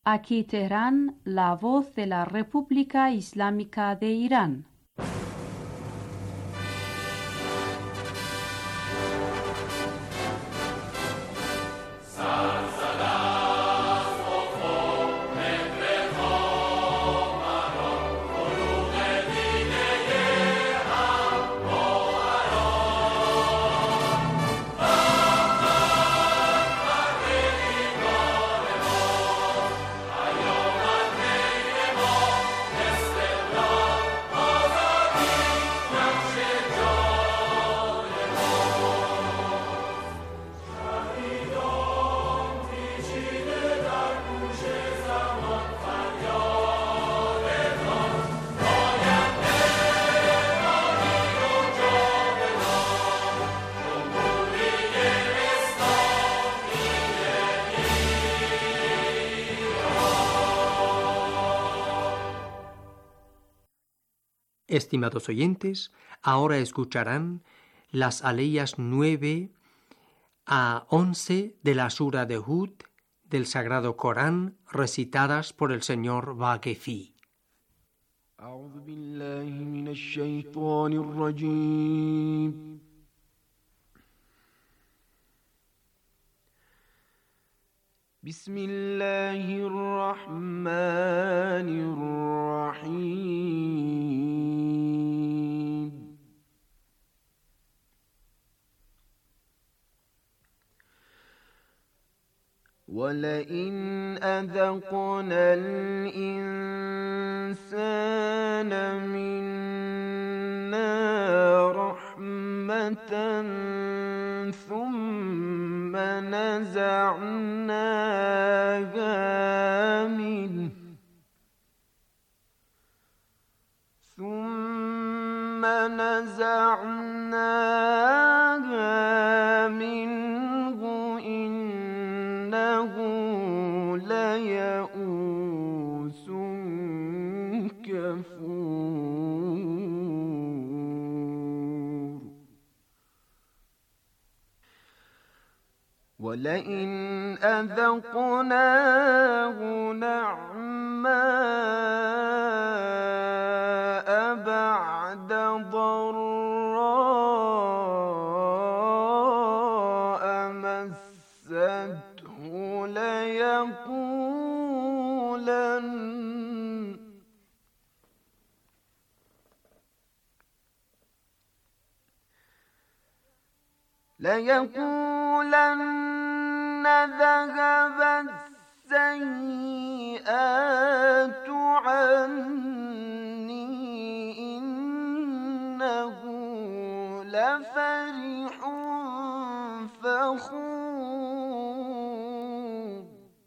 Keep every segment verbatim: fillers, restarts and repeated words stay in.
Aquí Teherán, la voz de la República Islámica de Irán. Estimados oyentes, ahora escucharán las aleyas nueve a once de la sura de Hud del Sagrado Corán, recitadas por el señor Vaquefi. أعوذ بالله من الشيطان الرجيم بسم الله الرحمن الرحيم ولئن أذقنا الإنسان منا رحمة ثم نزعناها منه ثم نزعناها منه إنه ليئوس كفور ولئن أذقناه نعماء بعد ضراء مسته ليقولن ليقولن ذهب السيئات عني إنه لفرح فخور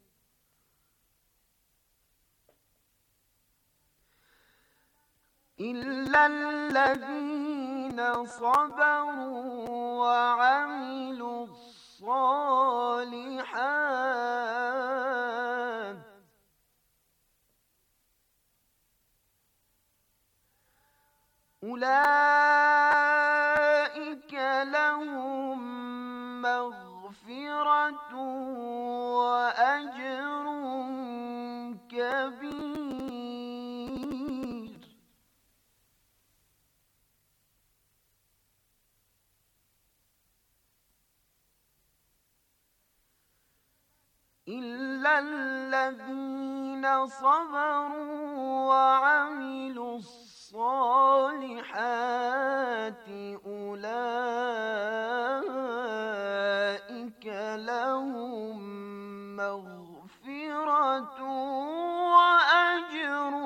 إلا الذين صبروا وعملوا الصالحات أولئك لهم مغفرة وأجر كبير إلا الذين صبروا وعملوا الصالحات أولئك لهم مغفرة وأجر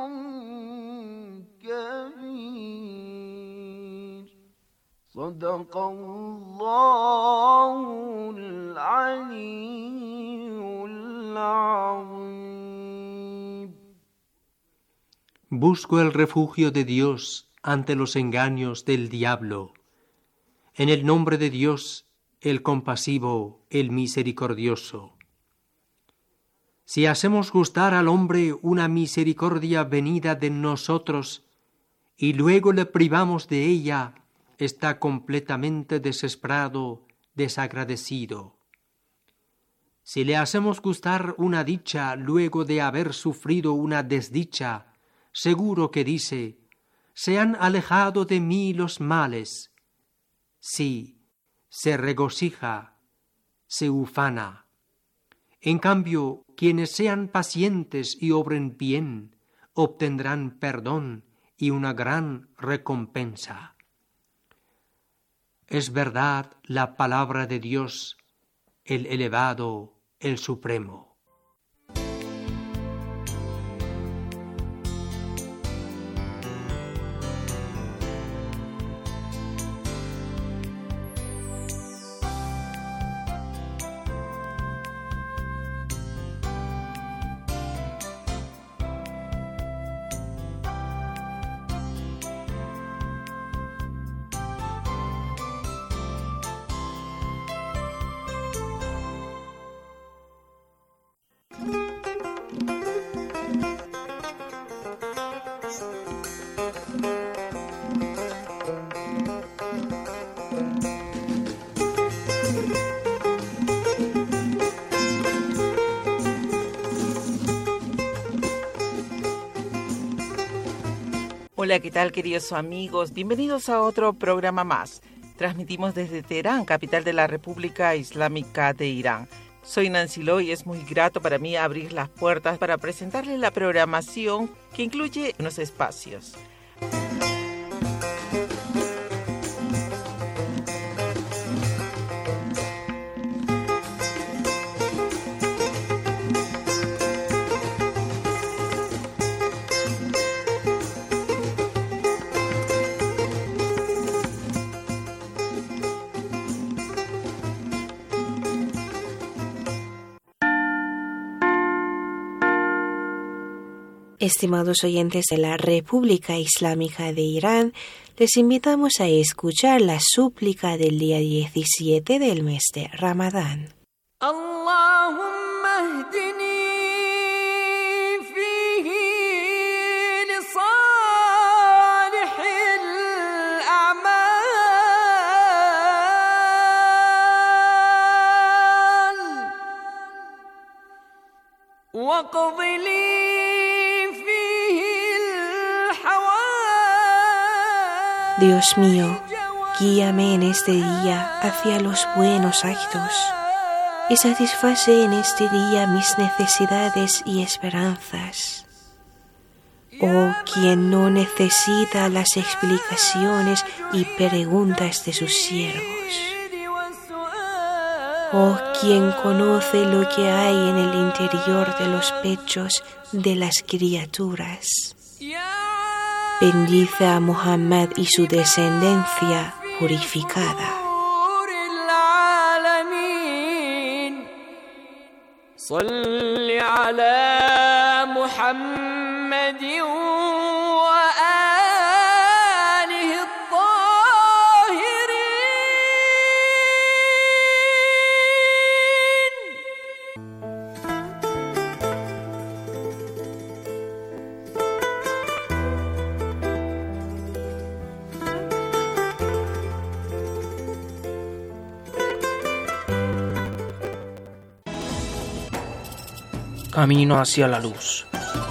كبير صدق الله العلي Busco el refugio de Dios ante los engaños del diablo. En el nombre de Dios, el compasivo, el misericordioso. Si hacemos gustar al hombre una misericordia venida de nosotros y luego le privamos de ella, está completamente desesperado, desagradecido. Si le hacemos gustar una dicha luego de haber sufrido una desdicha, seguro que dice, se han alejado de mí los males. Sí, se regocija, se ufana. En cambio, quienes sean pacientes y obren bien, obtendrán perdón y una gran recompensa. Es verdad la palabra de Dios, el elevado, el supremo. Hola, ¿qué tal, queridos amigos? Bienvenidos a otro programa más. Transmitimos desde Teherán, capital de la República Islámica de Irán. Soy Nancy Loy y es muy grato para mí abrir las puertas para presentarles la programación que incluye unos espacios. Estimados oyentes de la República Islámica de Irán, les invitamos a escuchar la súplica del día diecisiete del mes de Ramadán. Allahumma hdini fihi li salihil a'mal wa qadhi li Dios mío, guíame en este día hacia los buenos actos y satisface en este día mis necesidades y esperanzas. Oh, quien no necesita las explicaciones y preguntas de sus siervos. Oh, quien conoce lo que hay en el interior de los pechos de las criaturas. Bendice a Muhammad y su descendencia purificada. Salli ala Muhammad wa alihi Camino hacia la luz.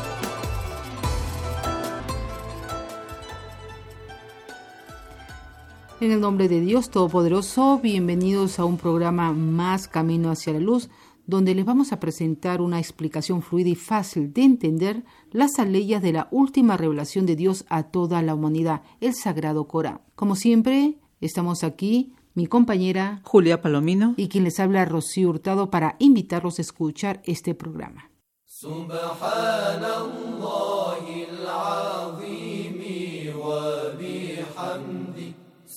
En el nombre de Dios Todopoderoso, bienvenidos a un programa más Camino hacia la Luz, donde les vamos a presentar una explicación fluida y fácil de entender las aleyas de la última revelación de Dios a toda la humanidad, el Sagrado Corán. Como siempre, estamos aquí, mi compañera Julia Palomino y quien les habla, Rocío Hurtado, para invitarlos a escuchar este programa. Subhanallahil azim wa bihamdi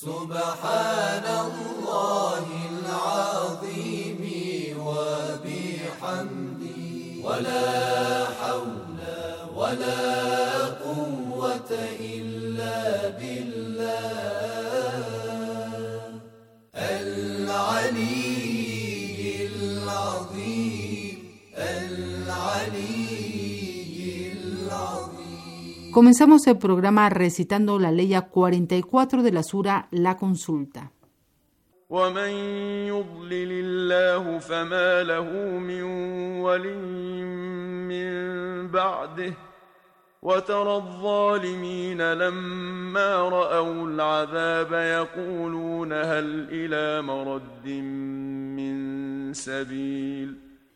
Subhanallahil azim wa bihamdi wa la hawla wa la quwwata illa billah al-aliyyil azim Comenzamos el programa recitando la leya cuarenta y cuatro de la sura La Consulta. ومن يضلل الله فما له من ولي من بعده وترى الظالمين لما رأوا العذاب يقولون هل إلى مرد من سبيل.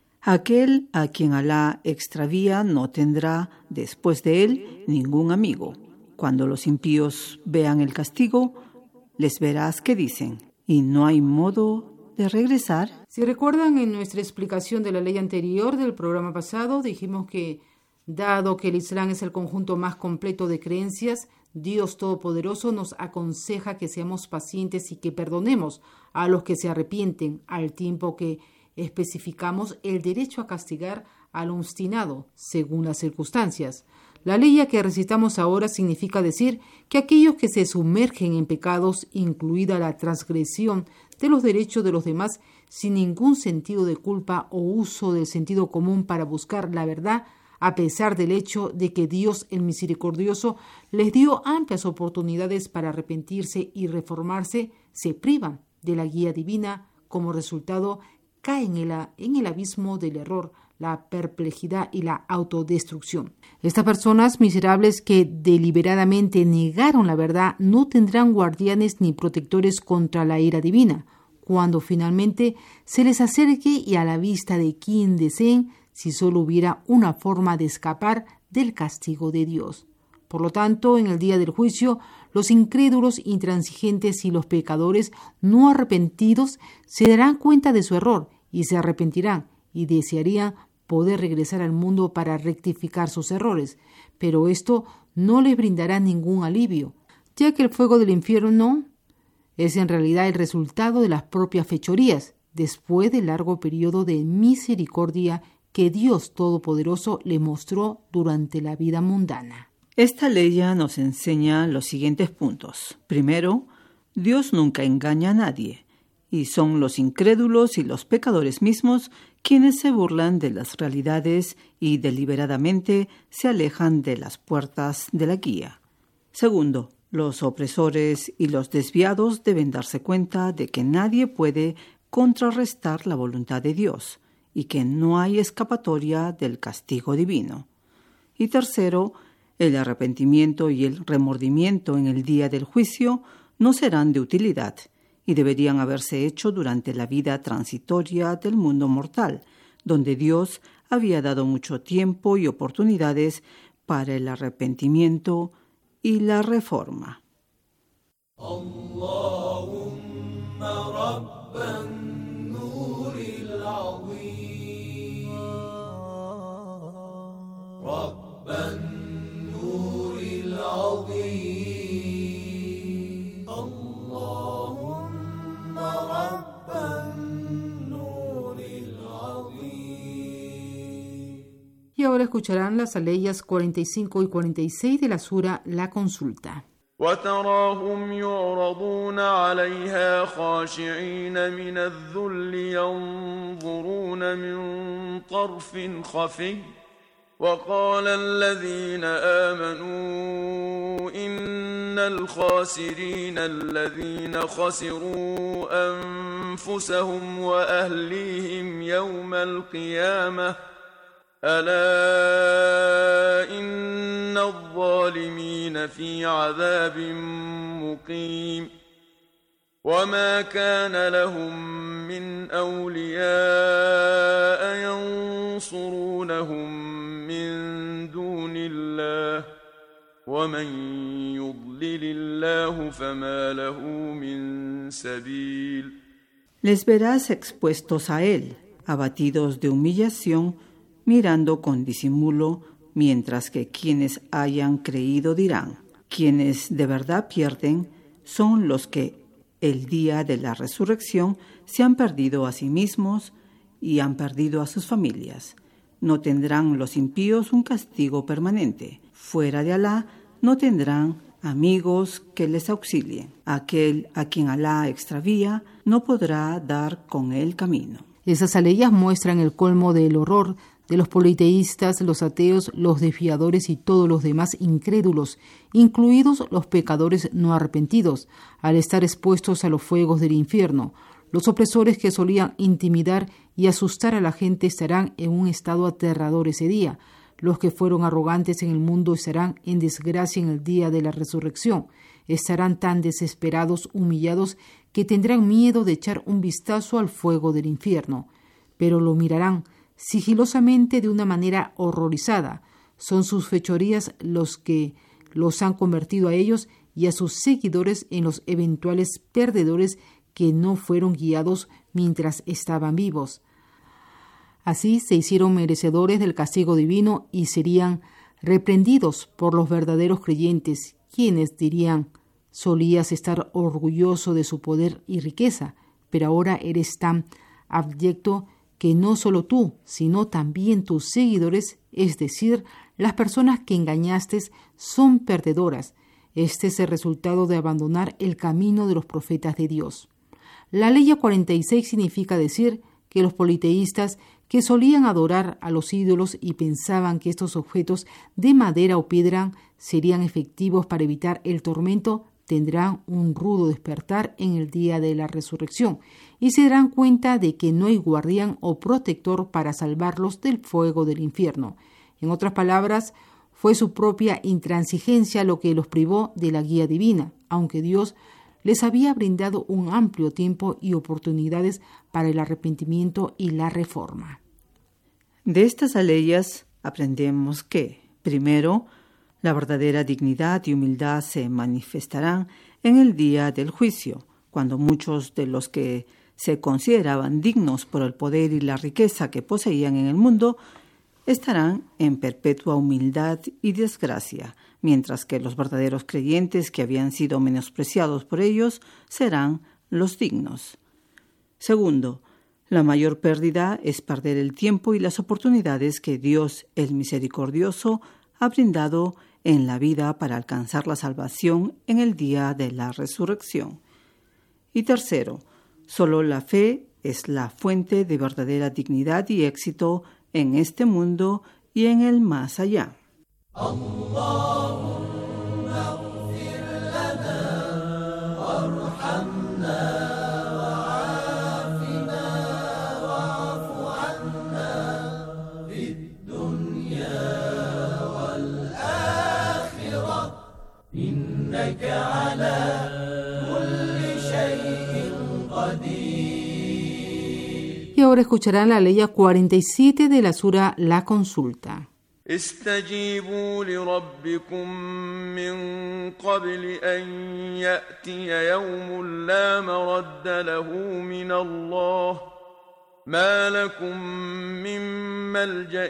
Aquel a quien Alá extravía no tendrá después de él ningún amigo. Cuando los impíos vean el castigo, les verás que dicen, ¿y no hay modo de regresar? Si recuerdan, en nuestra explicación de la ley anterior del programa pasado, dijimos que, dado que el Islam es el conjunto más completo de creencias, Dios Todopoderoso nos aconseja que seamos pacientes y que perdonemos a los que se arrepienten, al tiempo que especificamos el derecho a castigar al obstinado según las circunstancias. La ley que recitamos ahora significa decir que aquellos que se sumergen en pecados, incluida la transgresión de los derechos de los demás, sin ningún sentido de culpa o uso del sentido común para buscar la verdad, a pesar del hecho de que Dios el Misericordioso les dio amplias oportunidades para arrepentirse y reformarse, se privan de la guía divina. Como resultado, caen en, la, en el abismo del error, la perplejidad y la autodestrucción. Estas personas miserables que deliberadamente negaron la verdad no tendrán guardianes ni protectores contra la ira divina, cuando finalmente se les acerque y a la vista de quien deseen, si solo hubiera una forma de escapar del castigo de Dios. Por lo tanto, en el día del juicio, los incrédulos, intransigentes y los pecadores no arrepentidos se darán cuenta de su error y se arrepentirán y desearían poder regresar al mundo para rectificar sus errores, pero esto no les brindará ningún alivio, ya que el fuego del infierno es en realidad el resultado de las propias fechorías, después del largo periodo de misericordia que Dios Todopoderoso le mostró durante la vida mundana. Esta ley nos enseña los siguientes puntos. Primero, Dios nunca engaña a nadie, y son los incrédulos y los pecadores mismos quienes se burlan de las realidades y deliberadamente se alejan de las puertas de la guía. Segundo, los opresores y los desviados deben darse cuenta de que nadie puede contrarrestar la voluntad de Dios y que no hay escapatoria del castigo divino. Y tercero, el arrepentimiento y el remordimiento en el día del juicio no serán de utilidad y deberían haberse hecho durante la vida transitoria del mundo mortal, donde Dios había dado mucho tiempo y oportunidades para el arrepentimiento y la reforma. Allahumma rabban nuril azim, rabban nuril azim. Y ahora escucharán las aleyas cuarenta y cinco y cuarenta y seis de la sura La Consulta. وتراهم يعرضون عليها خاشعين من الذل ينظرون من طرف خفي وقال الذين آمنوا إن الخاسرين الذين خسروا أنفسهم وأهليهم يوم القيامة ألا إن الظالمين في عذاب مقيم وما كان لهم من أولياء ينصرونهم من دون الله ومن يضلل الله فما له من سبيل. Les verás expuestos a él, abatidos de humillación, mirando con disimulo, mientras que quienes hayan creído dirán, quienes de verdad pierden son los que el día de la resurrección se han perdido a sí mismos y han perdido a sus familias. No tendrán los impíos un castigo permanente. Fuera de Alá no tendrán amigos que les auxilien. Aquel a quien Alá extravía no podrá dar con él camino. Esas aleyas muestran el colmo del horror de los politeístas, los ateos, los desviadores y todos los demás incrédulos, incluidos los pecadores no arrepentidos, al estar expuestos a los fuegos del infierno. Los opresores que solían intimidar y asustar a la gente estarán en un estado aterrador ese día. Los que fueron arrogantes en el mundo estarán en desgracia en el día de la resurrección. Estarán tan desesperados, humillados, que tendrán miedo de echar un vistazo al fuego del infierno. Pero lo mirarán sigilosamente de una manera horrorizada. Son sus fechorías los que los han convertido a ellos y a sus seguidores en los eventuales perdedores que no fueron guiados mientras estaban vivos. Así se hicieron merecedores del castigo divino y serían reprendidos por los verdaderos creyentes, quienes dirían: solías estar orgulloso de su poder y riqueza, pero ahora eres tan abyecto que no solo tú, sino también tus seguidores, es decir, las personas que engañaste, son perdedoras. Este es el resultado de abandonar el camino de los profetas de Dios. La ley cuarenta y seis significa decir que los politeístas que solían adorar a los ídolos y pensaban que estos objetos de madera o piedra serían efectivos para evitar el tormento, tendrán un rudo despertar en el día de la resurrección y se darán cuenta de que no hay guardián o protector para salvarlos del fuego del infierno. En otras palabras, fue su propia intransigencia lo que los privó de la guía divina, aunque Dios les había brindado un amplio tiempo y oportunidades para el arrepentimiento y la reforma. De estas aleyas aprendemos que, primero, la verdadera dignidad y humildad se manifestarán en el día del juicio, cuando muchos de los que se consideraban dignos por el poder y la riqueza que poseían en el mundo estarán en perpetua humildad y desgracia, mientras que los verdaderos creyentes que habían sido menospreciados por ellos serán los dignos. Segundo, la mayor pérdida es perder el tiempo y las oportunidades que Dios, el misericordioso, ha brindado en la vida para alcanzar la salvación en el día de la resurrección. Y tercero, solo la fe es la fuente de verdadera dignidad y éxito en este mundo y en el más allá. Y ahora escucharán la ley cuarenta y siete de la sura La Consulta. استجيبوا لربكم من قبل أن يأتي يوم لا مرد له من الله ما لكم من ملجأ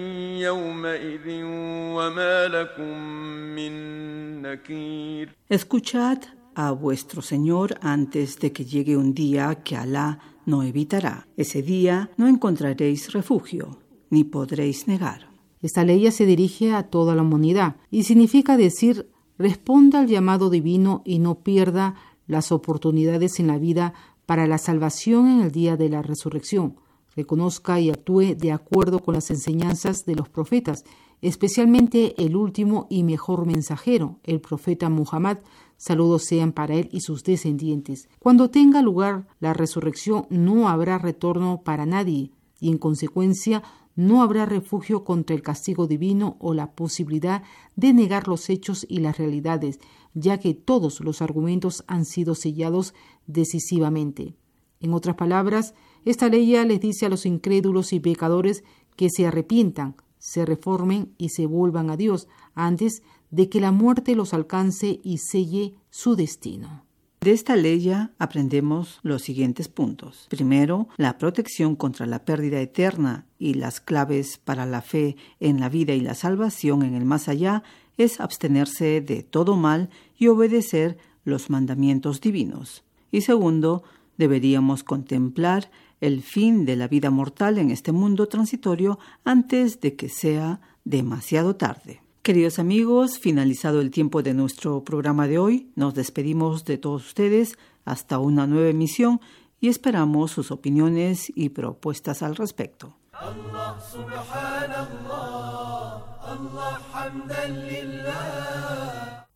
يومئذ وما لكم من نكير. Escuchad a vuestro Señor antes de que llegue un día que Alá no evitará. Ese día no encontraréis refugio, ni podréis negar. Esta ley se dirige a toda la humanidad y significa decir: responda al llamado divino y no pierda las oportunidades en la vida para la salvación en el día de la resurrección. Reconozca y actúe de acuerdo con las enseñanzas de los profetas, especialmente el último y mejor mensajero, el profeta Muhammad. Saludos sean para él y sus descendientes. Cuando tenga lugar la resurrección no habrá retorno para nadie y en consecuencia no habrá refugio contra el castigo divino o la posibilidad de negar los hechos y las realidades, ya que todos los argumentos han sido sellados decisivamente. En otras palabras, esta ley les dice a los incrédulos y pecadores que se arrepientan, se reformen y se vuelvan a Dios antes de que la muerte los alcance y selle su destino. De esta ley aprendemos los siguientes puntos. Primero, la protección contra la pérdida eterna y las claves para la fe en la vida y la salvación en el más allá es abstenerse de todo mal y obedecer los mandamientos divinos. Y segundo, deberíamos contemplar el fin de la vida mortal en este mundo transitorio antes de que sea demasiado tarde. Queridos amigos, finalizado el tiempo de nuestro programa de hoy, nos despedimos de todos ustedes hasta una nueva emisión y esperamos sus opiniones y propuestas al respecto. Allah subhanallah, Allah hamdan lillah.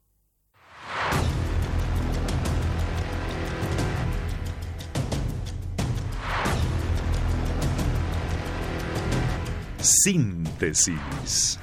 Síntesis.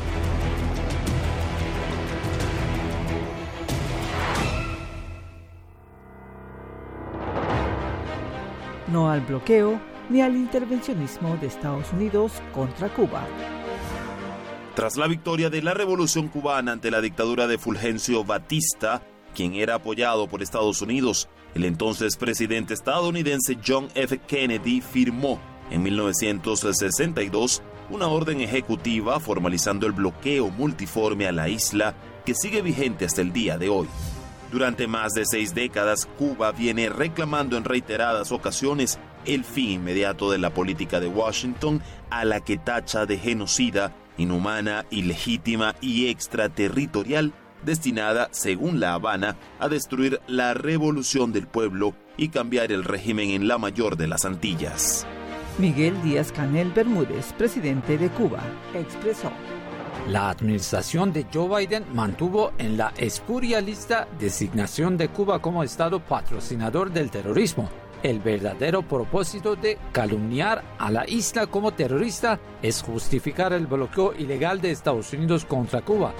No al bloqueo ni al intervencionismo de Estados Unidos contra Cuba. Tras la victoria de la Revolución cubana ante la dictadura de Fulgencio Batista, quien era apoyado por Estados Unidos, el entonces presidente estadounidense John F. Kennedy firmó en mil novecientos sesenta y dos una orden ejecutiva formalizando el bloqueo multiforme a la isla que sigue vigente hasta el día de hoy. Durante más de seis décadas, Cuba viene reclamando en reiteradas ocasiones el fin inmediato de la política de Washington, a la que tacha de genocida, inhumana, ilegítima y extraterritorial, destinada, según La Habana, a destruir la revolución del pueblo y cambiar el régimen en la mayor de las Antillas. Miguel Díaz-Canel Bermúdez, presidente de Cuba, expresó: La administración de Joe Biden mantuvo en la espuria lista designación de Cuba como Estado patrocinador del terrorismo. El verdadero propósito de calumniar a la isla como terrorista es justificar el bloqueo ilegal de Estados Unidos contra Cuba.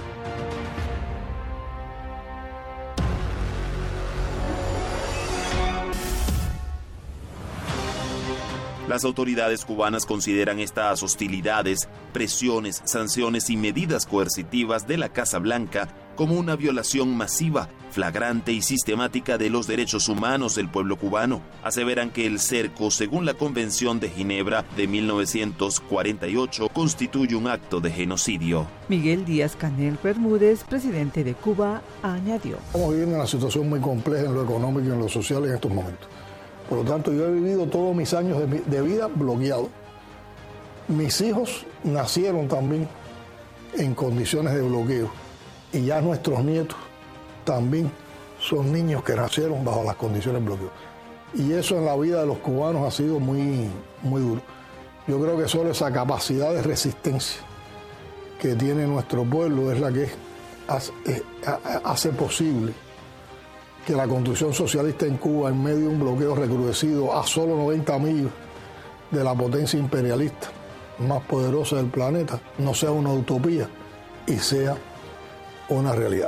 Las autoridades cubanas consideran estas hostilidades, presiones, sanciones y medidas coercitivas de la Casa Blanca como una violación masiva, flagrante y sistemática de los derechos humanos del pueblo cubano. Aseveran que el cerco, según la Convención de Ginebra de mil novecientos cuarenta y ocho, constituye un acto de genocidio. Miguel Díaz-Canel Bermúdez, presidente de Cuba, añadió: Estamos viviendo una situación muy compleja en lo económico y en lo social en estos momentos. Por lo tanto, yo he vivido todos mis años de, de vida bloqueado. Mis hijos nacieron también en condiciones de bloqueo. Y ya nuestros nietos también son niños que nacieron bajo las condiciones de bloqueo. Y eso en la vida de los cubanos ha sido muy, muy duro. Yo creo que solo esa capacidad de resistencia que tiene nuestro pueblo es la que hace, hace posible que la construcción socialista en Cuba, en medio de un bloqueo recrudecido a solo noventa millas de la potencia imperialista más poderosa del planeta, no sea una utopía y sea una realidad.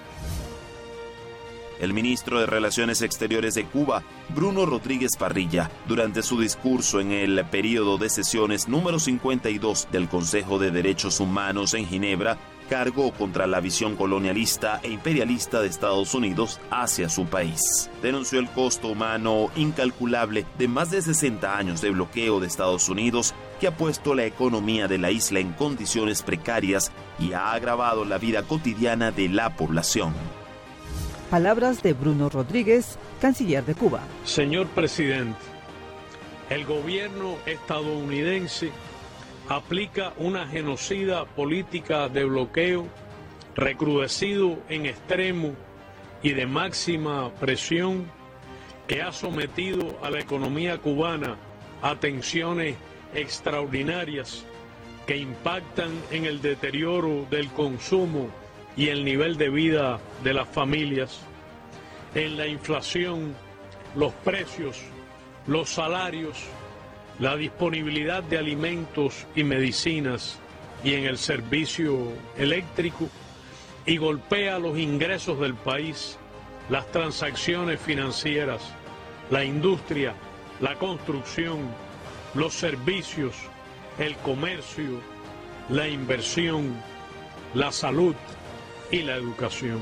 El ministro de Relaciones Exteriores de Cuba, Bruno Rodríguez Parrilla, durante su discurso en el período de sesiones número cincuenta y dos del Consejo de Derechos Humanos en Ginebra, cargó contra la visión colonialista e imperialista de Estados Unidos hacia su país. Denunció el costo humano incalculable de más de sesenta años de bloqueo de Estados Unidos, que ha puesto la economía de la isla en condiciones precarias y ha agravado la vida cotidiana de la población. Palabras de Bruno Rodríguez, canciller de Cuba. Señor presidente, el gobierno estadounidense aplica una genocida política de bloqueo recrudecido en extremo y de máxima presión que ha sometido a la economía cubana a tensiones extraordinarias que impactan en el deterioro del consumo y el nivel de vida de las familias, en la inflación, los precios, los salarios, la disponibilidad de alimentos y medicinas y en el servicio eléctrico, y golpea los ingresos del país, las transacciones financieras, la industria, la construcción, los servicios, el comercio, la inversión, la salud y la educación.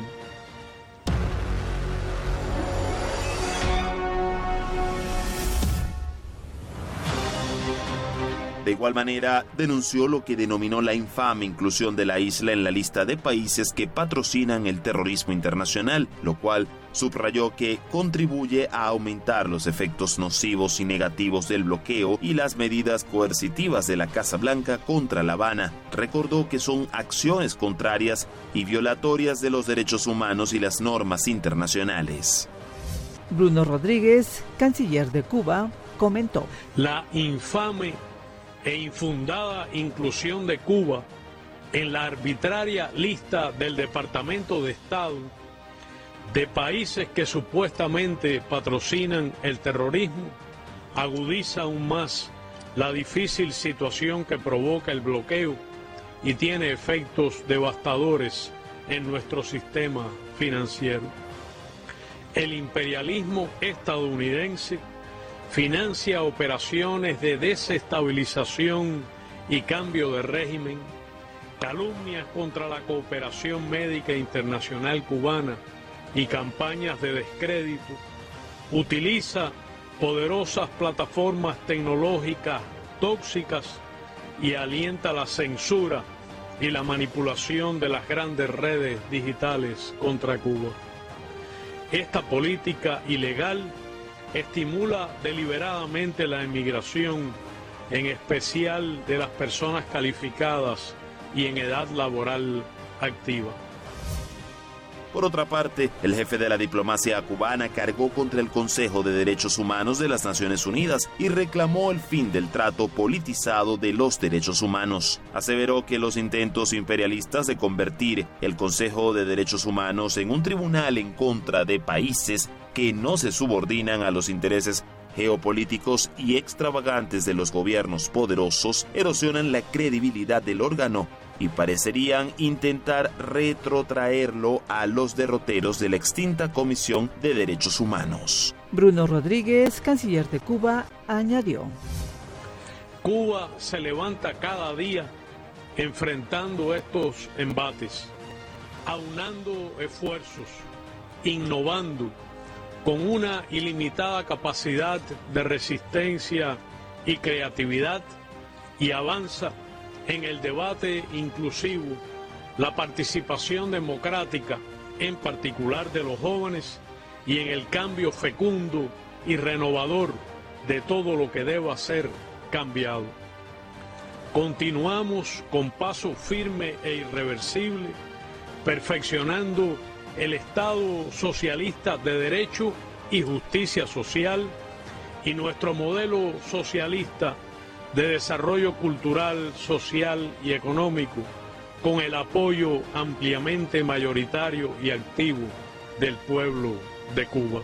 De igual manera, denunció lo que denominó la infame inclusión de la isla en la lista de países que patrocinan el terrorismo internacional, lo cual subrayó que contribuye a aumentar los efectos nocivos y negativos del bloqueo y las medidas coercitivas de la Casa Blanca contra La Habana. Recordó que son acciones contrarias y violatorias de los derechos humanos y las normas internacionales. Bruno Rodríguez, canciller de Cuba, comentó: La infame e infundada inclusión de Cuba en la arbitraria lista del Departamento de Estado de países que supuestamente patrocinan el terrorismo agudiza aún más la difícil situación que provoca el bloqueo y tiene efectos devastadores en nuestro sistema financiero. El imperialismo estadounidense financia operaciones de desestabilización y cambio de régimen, calumnias contra la cooperación médica internacional cubana y campañas de descrédito, utiliza poderosas plataformas tecnológicas tóxicas y alienta la censura y la manipulación de las grandes redes digitales contra Cuba. Esta política ilegal estimula deliberadamente la emigración, en especial de las personas calificadas y en edad laboral activa. Por otra parte, el jefe de la diplomacia cubana cargó contra el Consejo de Derechos Humanos de las Naciones Unidas y reclamó el fin del trato politizado de los derechos humanos. Aseveró que los intentos imperialistas de convertir el Consejo de Derechos Humanos en un tribunal en contra de países que no se subordinan a los intereses geopolíticos y extravagantes de los gobiernos poderosos erosionan la credibilidad del órgano y parecerían intentar retrotraerlo a los derroteros de la extinta Comisión de Derechos Humanos. Bruno Rodríguez, canciller de Cuba, añadió: Cuba se levanta cada día enfrentando estos embates, aunando esfuerzos, innovando, con una ilimitada capacidad de resistencia y creatividad, y avanza en el debate inclusivo, la participación democrática, en particular de los jóvenes, y en el cambio fecundo y renovador de todo lo que deba ser cambiado. Continuamos con paso firme e irreversible, perfeccionando el Estado socialista de derecho y justicia social y nuestro modelo socialista de desarrollo cultural, social y económico, con el apoyo ampliamente mayoritario y activo del pueblo de Cuba.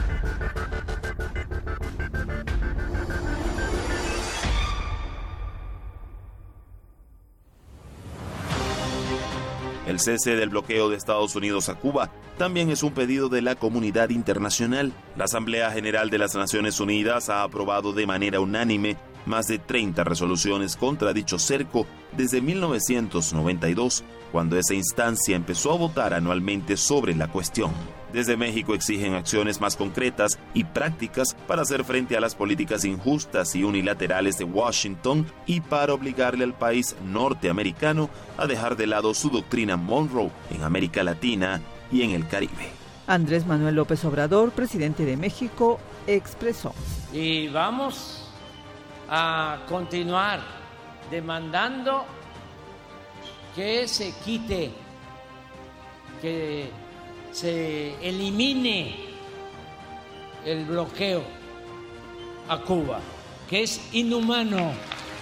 El cese del bloqueo de Estados Unidos a Cuba también es un pedido de la comunidad internacional. La Asamblea General de las Naciones Unidas ha aprobado de manera unánime más de treinta resoluciones contra dicho cerco desde mil novecientos noventa y dos, cuando esa instancia empezó a votar anualmente sobre la cuestión. Desde México exigen acciones más concretas y prácticas para hacer frente a las políticas injustas y unilaterales de Washington y para obligarle al país norteamericano a dejar de lado su doctrina Monroe en América Latina y en el Caribe. Andrés Manuel López Obrador, presidente de México, expresó: Y vamos a continuar demandando que se quite, que se elimine el bloqueo a Cuba, que es inhumano.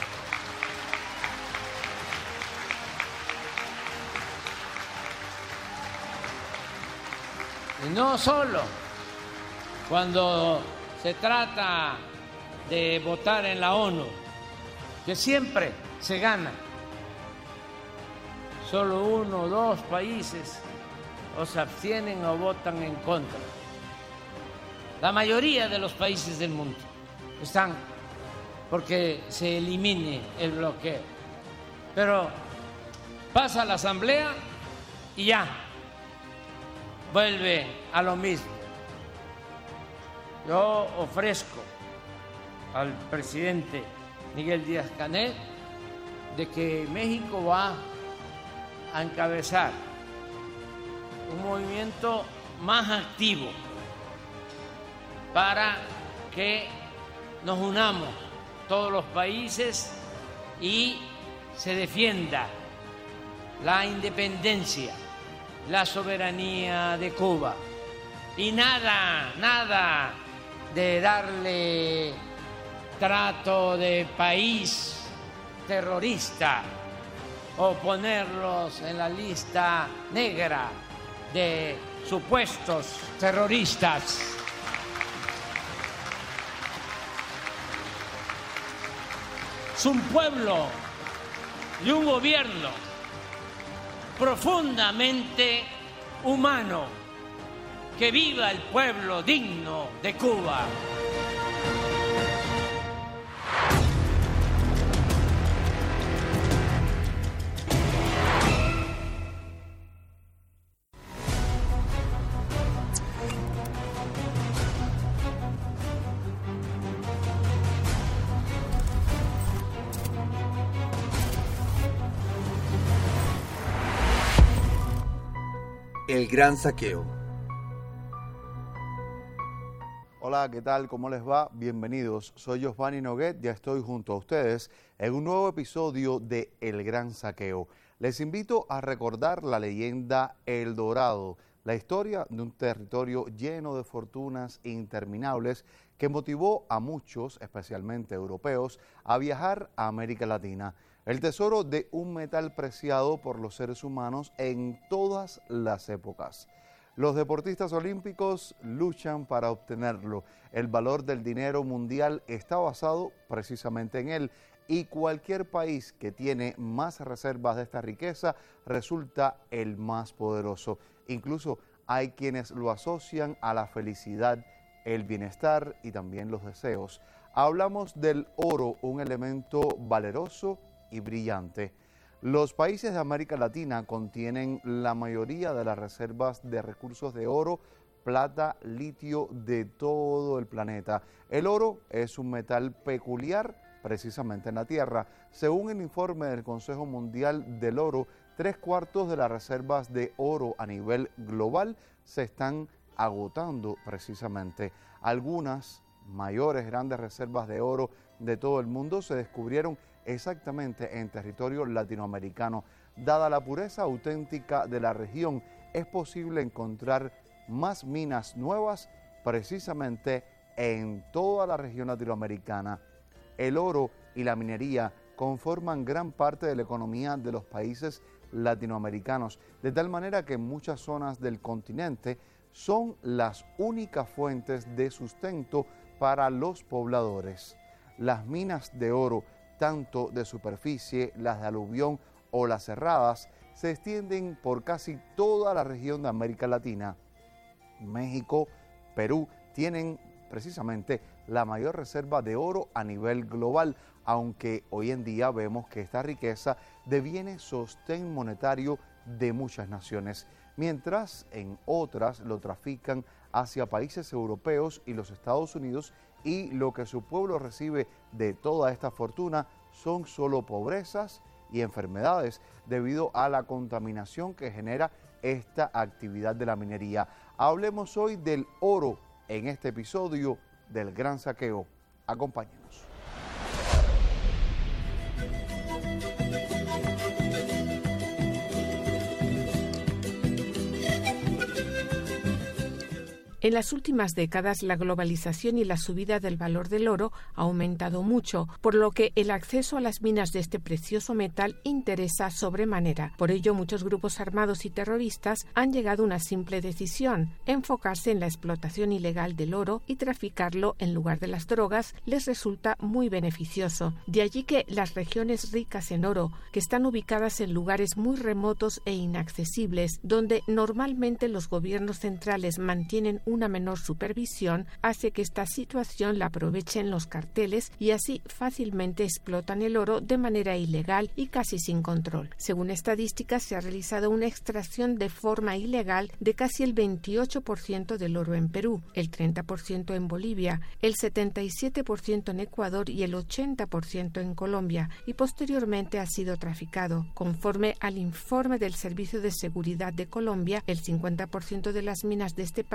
Y no solo cuando se trata de votar en la ONU, que siempre se gana. Solo uno o dos países o se abstienen o votan en contra. La mayoría de los países del mundo están porque se elimine el bloqueo. Pero pasa la Asamblea y ya vuelve a lo mismo. Yo ofrezco al presidente Miguel Díaz-Canel de que México va a encabezar un movimiento más activo para que nos unamos todos los países y se defienda la independencia, la soberanía de Cuba. Y nada, nada de darle trato de país terrorista o ponerlos en la lista negra de supuestos terroristas. Es un pueblo y un gobierno profundamente humano. ¡Que viva el pueblo digno de Cuba! El gran saqueo. Hola, ¿qué tal? ¿Cómo les va? Bienvenidos. Soy Giovanni Noguet, ya estoy junto a ustedes en un nuevo episodio de El Gran Saqueo. Les invito a recordar la leyenda El Dorado, la historia de un territorio lleno de fortunas interminables que motivó a muchos, especialmente europeos, a viajar a América Latina. El tesoro de un metal preciado por los seres humanos en todas las épocas. Los deportistas olímpicos luchan para obtenerlo. El valor del dinero mundial está basado precisamente en él y cualquier país que tiene más reservas de esta riqueza resulta el más poderoso. Incluso hay quienes lo asocian a la felicidad, el bienestar y también los deseos. Hablamos del oro, un elemento valeroso y brillante. Los países de América Latina contienen la mayoría de las reservas de recursos de oro, plata, litio de todo el planeta. El oro es un metal peculiar precisamente en la Tierra. Según el informe del Consejo Mundial del Oro, tres cuartos de las reservas de oro a nivel global se están agotando precisamente. Algunas mayores grandes reservas de oro de todo el mundo se descubrieron exactamente en territorio latinoamericano. Dada la pureza auténtica de la región, es posible encontrar más minas nuevas precisamente en toda la región latinoamericana. El oro y la minería conforman gran parte de la economía de los países latinoamericanos, de tal manera que en muchas zonas del continente son las únicas fuentes de sustento para los pobladores. Las minas de oro, tanto de superficie, las de aluvión o las cerradas, se extienden por casi toda la región de América Latina. México, Perú tienen precisamente la mayor reserva de oro a nivel global, aunque hoy en día vemos que esta riqueza deviene sostén monetario de muchas naciones, mientras en otras lo trafican hacia países europeos y los Estados Unidos, y lo que su pueblo recibe de toda esta fortuna son solo pobrezas y enfermedades debido a la contaminación que genera esta actividad de la minería. Hablemos hoy del oro en este episodio del Gran Saqueo. Acompáñenos. En las últimas décadas, la globalización y la subida del valor del oro ha aumentado mucho, por lo que el acceso a las minas de este precioso metal interesa sobremanera. Por ello, muchos grupos armados y terroristas han llegado a una simple decisión: enfocarse en la explotación ilegal del oro y traficarlo en lugar de las drogas les resulta muy beneficioso. De allí que las regiones ricas en oro, que están ubicadas en lugares muy remotos e inaccesibles, donde normalmente los gobiernos centrales mantienen una menor supervisión, hace que esta situación la aprovechen los carteles y así fácilmente explotan el oro de manera ilegal y casi sin control. Según estadísticas, se ha realizado una extracción de forma ilegal de casi el veintiocho por ciento del oro en Perú, el treinta por ciento en Bolivia, el setenta y siete por ciento en Ecuador y el ochenta por ciento en Colombia, y posteriormente ha sido traficado. Conforme al informe del Servicio de Seguridad de Colombia, el cincuenta por ciento de las minas de este país son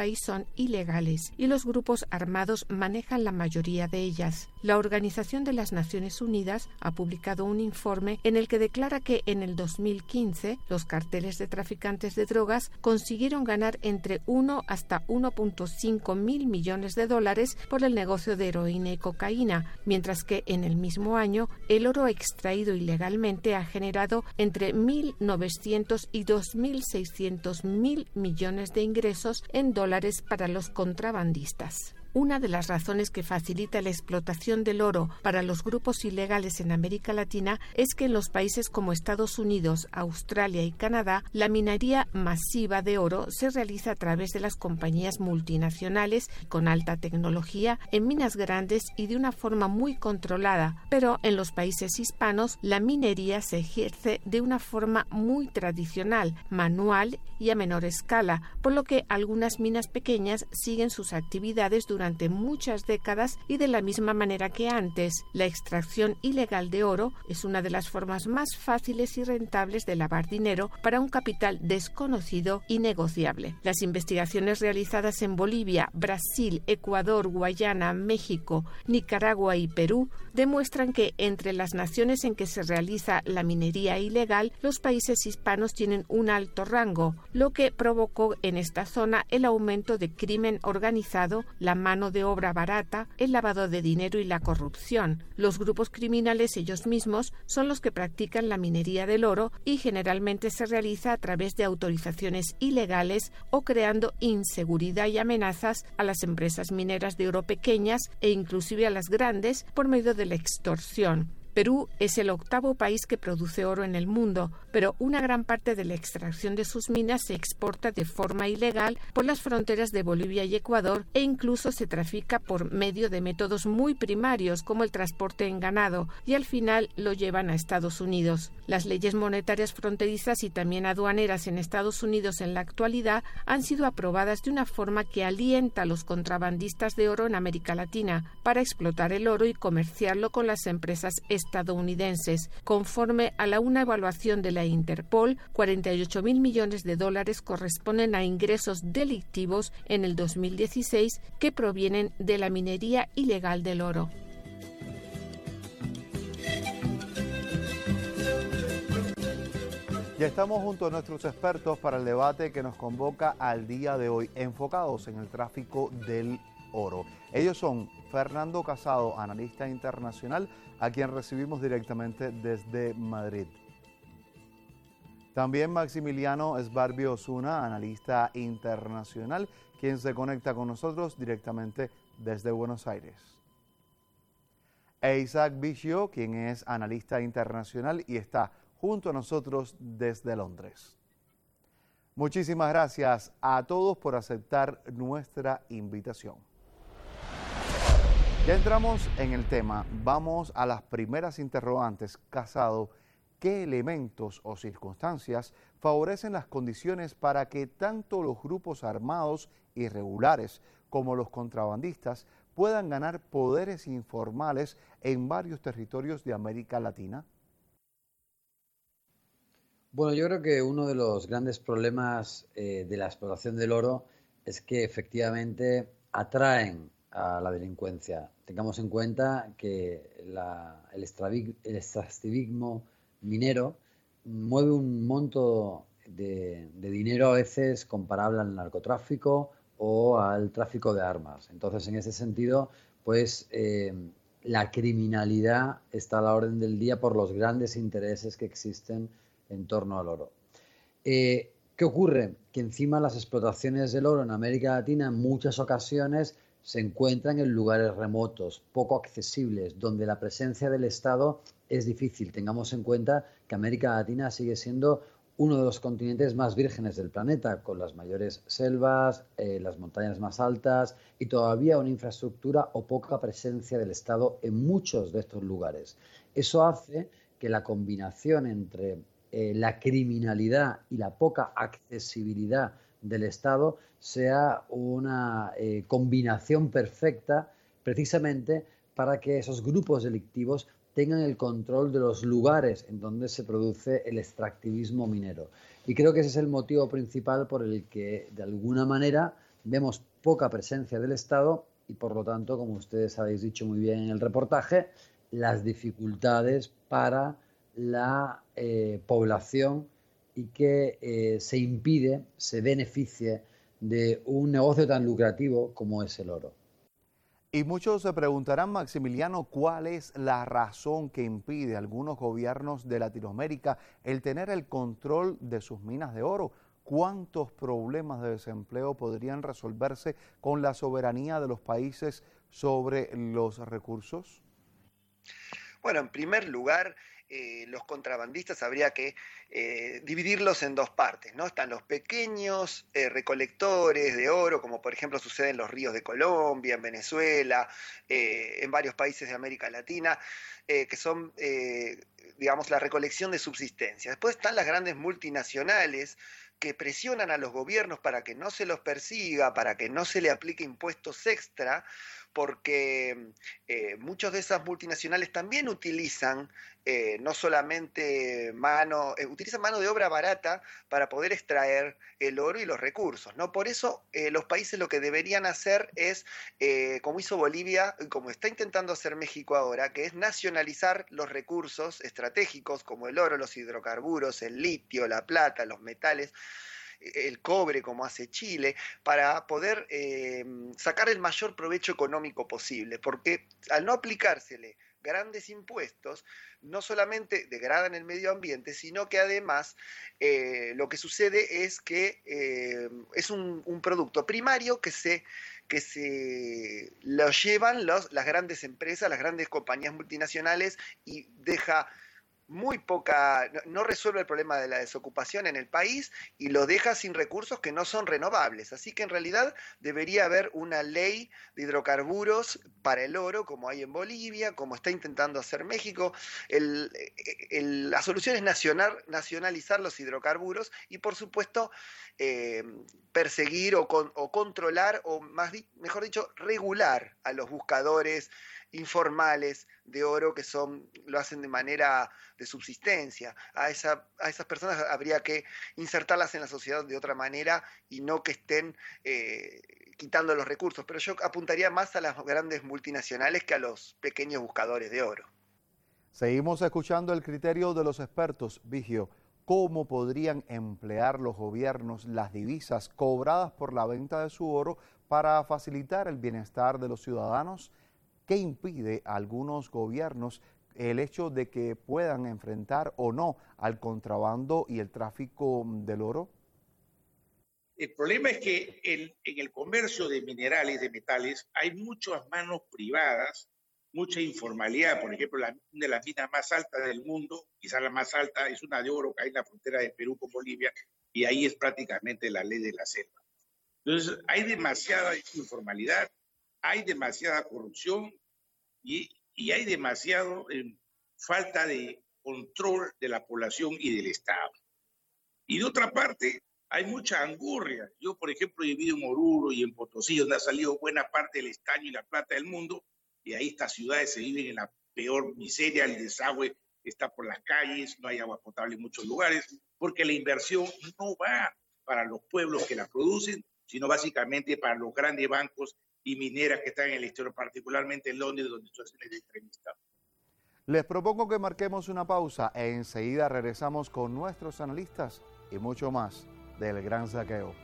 son ilegales y los grupos armados manejan la mayoría de ellas. La Organización de las Naciones Unidas ha publicado un informe en el que declara que en el dos mil quince los carteles de traficantes de drogas consiguieron ganar entre uno hasta uno punto cinco mil millones de dólares por el negocio de heroína y cocaína, mientras que en el mismo año el oro extraído ilegalmente ha generado entre mil novecientos y dos mil seiscientos mil millones de ingresos en dólares para los contrabandistas. Una de las razones que facilita la explotación del oro para los grupos ilegales en América Latina es que en los países como Estados Unidos, Australia y Canadá, la minería masiva de oro se realiza a través de las compañías multinacionales con alta tecnología en minas grandes y de una forma muy controlada, pero en los países hispanos la minería se ejerce de una forma muy tradicional, manual y a menor escala, por lo que algunas minas pequeñas siguen sus actividades durante durante muchas décadas y de la misma manera que antes. La extracción ilegal de oro es una de las formas más fáciles y rentables de lavar dinero para un capital desconocido y negociable. Las investigaciones realizadas en Bolivia, Brasil, Ecuador, Guayana, México, Nicaragua y Perú demuestran que entre las naciones en que se realiza la minería ilegal, los países hispanos tienen un alto rango, lo que provocó en esta zona el aumento de crimen organizado, la mano de obra barata, el lavado de dinero y la corrupción. Los grupos criminales ellos mismos son los que practican la minería del oro y generalmente se realiza a través de autorizaciones ilegales o creando inseguridad y amenazas a las empresas mineras de oro pequeñas e inclusive a las grandes por medio de la extorsión. Perú es el octavo país que produce oro en el mundo, pero una gran parte de la extracción de sus minas se exporta de forma ilegal por las fronteras de Bolivia y Ecuador e incluso se trafica por medio de métodos muy primarios como el transporte en ganado y al final lo llevan a Estados Unidos. Las leyes monetarias fronterizas y también aduaneras en Estados Unidos en la actualidad han sido aprobadas de una forma que alienta a los contrabandistas de oro en América Latina para explotar el oro y comerciarlo con las empresas estadounidenses. Conforme a la una evaluación de la Interpol, cuarenta y ocho mil millones de dólares corresponden a ingresos delictivos en el dos mil dieciséis que provienen de la minería ilegal del oro. Ya estamos junto a nuestros expertos para el debate que nos convoca al día de hoy, enfocados en el tráfico del oro. Ellos son Fernando Casado, analista internacional, a quien recibimos directamente desde Madrid. También Maximiliano Esbarbio Osuna, analista internacional, quien se conecta con nosotros directamente desde Buenos Aires. E Isaac Biggio, quien es analista internacional y está junto a nosotros desde Londres. Muchísimas gracias a todos por aceptar nuestra invitación. Ya entramos en el tema. Vamos a las primeras interrogantes. Casado, ¿qué elementos o circunstancias favorecen las condiciones para que tanto los grupos armados irregulares como los contrabandistas puedan ganar poderes informales en varios territorios de América Latina? Bueno, yo creo que uno de los grandes problemas eh, de la explotación del oro es que efectivamente atraen a la delincuencia. Tengamos en cuenta que la, el, el extractivismo minero mueve un monto de, de dinero a veces comparable al narcotráfico o al tráfico de armas. Entonces, en ese sentido, pues eh, la criminalidad está a la orden del día por los grandes intereses que existen en torno al oro. Eh, ¿Qué ocurre? Que encima las explotaciones del oro en América Latina en muchas ocasiones se encuentran en lugares remotos, poco accesibles, donde la presencia del Estado es difícil. Tengamos en cuenta que América Latina sigue siendo uno de los continentes más vírgenes del planeta, con las mayores selvas, eh, las montañas más altas y todavía una infraestructura o poca presencia del Estado en muchos de estos lugares. Eso hace que la combinación entre eh, la criminalidad y la poca accesibilidad del Estado sea una eh, combinación perfecta precisamente para que esos grupos delictivos tengan el control de los lugares en donde se produce el extractivismo minero. Y creo que ese es el motivo principal por el que, de alguna manera, vemos poca presencia del Estado y, por lo tanto, como ustedes habéis dicho muy bien en el reportaje, las dificultades para la eh, población y que eh, se impide, se beneficie de un negocio tan lucrativo como es el oro. Y muchos se preguntarán, Maximiliano, ¿cuál es la razón que impide a algunos gobiernos de Latinoamérica el tener el control de sus minas de oro? ¿Cuántos problemas de desempleo podrían resolverse con la soberanía de los países sobre los recursos? Bueno, en primer lugar, eh, los contrabandistas habría que eh, dividirlos en dos partes, ¿no? Están los pequeños eh, recolectores de oro, como por ejemplo sucede en los ríos de Colombia, en Venezuela, eh, en varios países de América Latina, eh, que son, eh, digamos, la recolección de subsistencia. Después están las grandes multinacionales que presionan a los gobiernos para que no se los persiga, para que no se le aplique impuestos extra, porque eh, muchos de esas multinacionales también utilizan eh, no solamente mano, eh, utilizan mano de obra barata para poder extraer el oro y los recursos, ¿no? Por eso eh, los países lo que deberían hacer es, eh, como hizo Bolivia, como está intentando hacer México ahora, que es nacionalizar los recursos estratégicos como el oro, los hidrocarburos, el litio, la plata, los metales, el cobre como hace Chile, para poder eh, sacar el mayor provecho económico posible, porque al no aplicársele grandes impuestos, no solamente degradan el medio ambiente, sino que además eh, lo que sucede es que eh, es un, un producto primario que se, que se lo llevan los, las grandes empresas, las grandes compañías multinacionales y deja muy poca, no resuelve el problema de la desocupación en el país y lo deja sin recursos que no son renovables. Así que en realidad debería haber una ley de hidrocarburos para el oro, como hay en Bolivia, como está intentando hacer México. El, el, la solución es nacional, nacionalizar los hidrocarburos y, por supuesto, eh, perseguir o, con, o controlar, o más, mejor dicho, regular a los buscadores informales de oro que son, lo hacen de manera de subsistencia. A, esa, a esas personas habría que insertarlas en la sociedad de otra manera y no que estén eh, quitando los recursos. Pero yo apuntaría más a las grandes multinacionales que a los pequeños buscadores de oro. Seguimos escuchando el criterio de los expertos. Vigio, ¿cómo podrían emplear los gobiernos las divisas cobradas por la venta de su oro para facilitar el bienestar de los ciudadanos? ¿Qué impide a algunos gobiernos el hecho de que puedan enfrentar o no al contrabando y el tráfico del oro? El problema es que el, en el comercio de minerales, de metales, hay muchas manos privadas, mucha informalidad. Por ejemplo, la, una de las minas más altas del mundo, quizás la más alta, es una de oro que hay en la frontera de Perú con Bolivia, y ahí es prácticamente la ley de la selva. Entonces, hay demasiada informalidad, hay demasiada corrupción y, y hay demasiado eh, falta de control de la población y del Estado. Y de otra parte, hay mucha angurria. Yo, por ejemplo, he vivido en Oruro y en Potosí, donde ha salido buena parte del estaño y la plata del mundo, y ahí estas ciudades se viven en la peor miseria, el desagüe está por las calles, no hay agua potable en muchos lugares, porque la inversión no va para los pueblos que la producen, sino básicamente para los grandes bancos y mineras que están en el exterior, particularmente en Londres, donde estoy de entrevista. Les propongo que marquemos una pausa e enseguida regresamos con nuestros analistas y mucho más del Gran Saqueo.